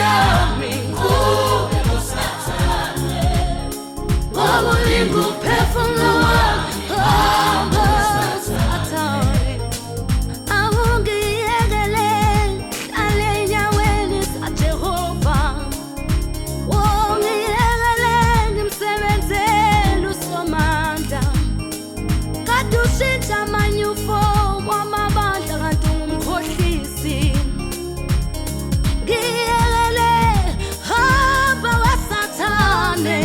yami ngoba usathane ngoba ulinguphefumulo wami hamba Sathane awungiyekele hlale enyaweni zaJehova wongiyekele ngimsebenzele uSomandla kade ushintsha amanyufo wamabandla kanti ungumkhohlisi ngiyekele hamba waSathane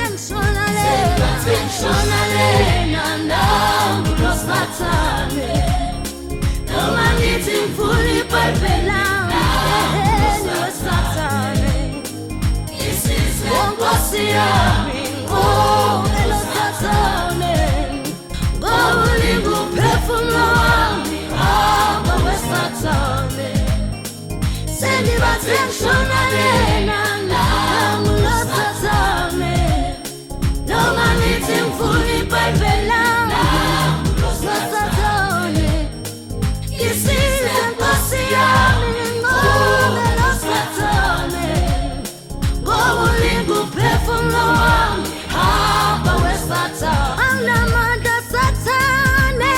ngishona lena nangu loSathane noma ngithi ngifuna iBhayibheli lami weSathane isize Nkosi yami ngoba loSathane ngoba ulinguphefumulo wami hamba weSathane sengibathe ngishona lena nangu loSathane noma ngithi ngifuna iBhayibheli lami loSathane isize Nkosi yami ngoba loSathane ngoba ulinguphefumulo wami hamba weSathane anginamandla Sathane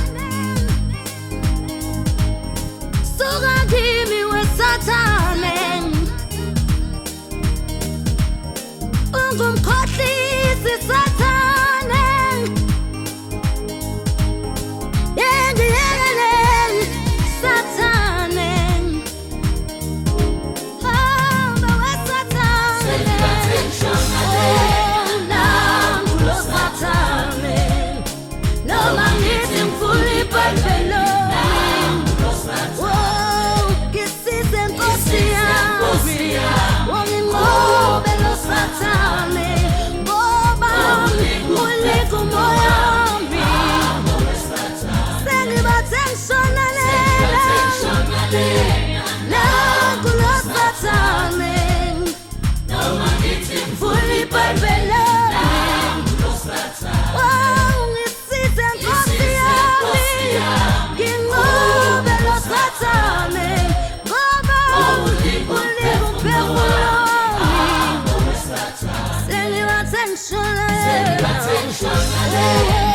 suka kimi weSathane ungumkhohlisi Sathane ngiyekele Sathane hamba weSathane nangu loSathane noma ngithi ngifuna iBhayibheli ngisize Nkosi yami wanginqobe loSathane ngoba unika umoya wami sengibathe ngishona lena nangu loSathane noma ngithi ngifuna iBhayibheli ngisize Nkosi yami nginqobe loSathane ngoba unika uphefumulo wami sengibathe ngishona lena